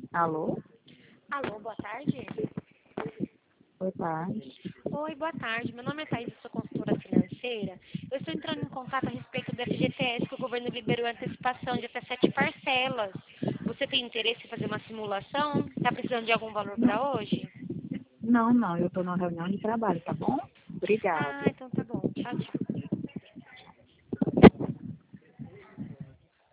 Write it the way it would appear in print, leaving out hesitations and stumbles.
Alô? Alô, boa tarde. Boa tarde. Oi, boa tarde. Meu nome é Thaís, eu sou consultora financeira. Eu estou entrando em contato a respeito do FGTS que o governo liberou a antecipação de até 7 parcelas. Você tem interesse em fazer uma simulação? Está precisando de algum valor Não, para hoje? não, eu estou numa reunião de trabalho, tá bom? Ah, Obrigada. então tá bom. Tchau, tchau.